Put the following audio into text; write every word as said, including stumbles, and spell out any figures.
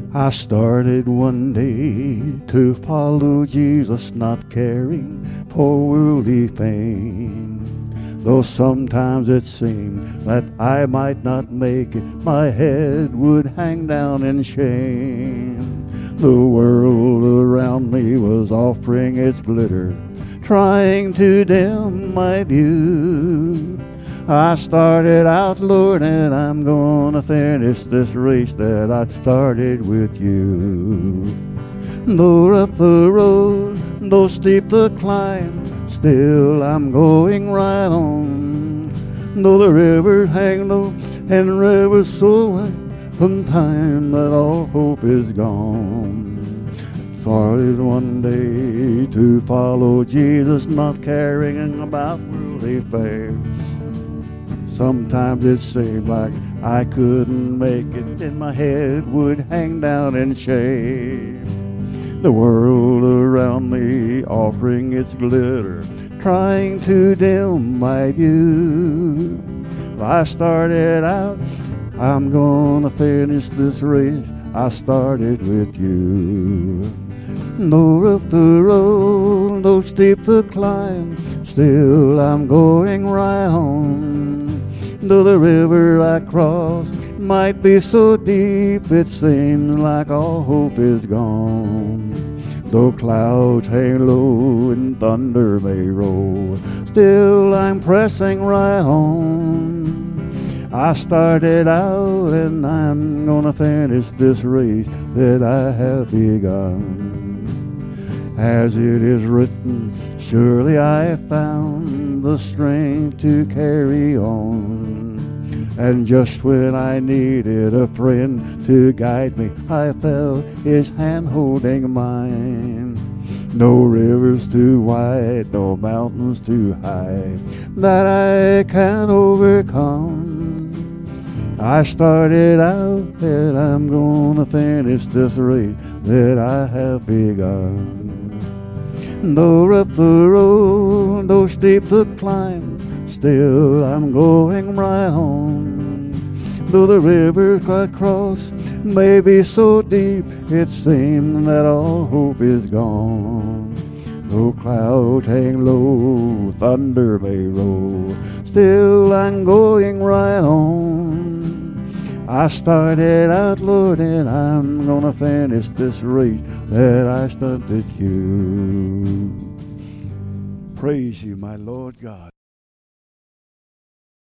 I started one day to follow Jesus, not caring for worldly fame. Though sometimes it seemed that I might not make it, my head would hang down in shame. The world around me was offering its glitter, trying to dim my view. I started out, Lord, and I'm gonna finish this race that I started with you. Though rough the road, though steep the climb, still I'm going right on. Though the rivers hang low and rivers so wide, from time that all hope is gone. Started one day to follow Jesus, not caring about worldly fare. Sometimes it seemed like I couldn't make it, and my head would hang down in shame. The world around me offering its glitter, trying to dim my view. I started out, I'm gonna finish this race I started with you. Though rough the road, though steep the climb, still I'm going right on. Though the river I crossed might be so deep, it seems like all hope is gone. Though clouds hang low and thunder may roll, still I'm pressing right on. I started out and I'm gonna finish this race that I have begun. As it is written, surely I have found the strength to carry on. And just when I needed a friend to guide me, I felt his hand holding mine. No rivers too wide, no mountains too high that I can overcome. I started out and I'm gonna finish this race that I have begun. Though rough the road, though steep the climb, still I'm going right on. Though the river I cross may be so deep, it seems that all hope is gone. Though clouds hang low, thunder may roll, still I'm going right on. I started out, Lord, and I'm gonna finish this race that I started you. Praise you, my Lord God.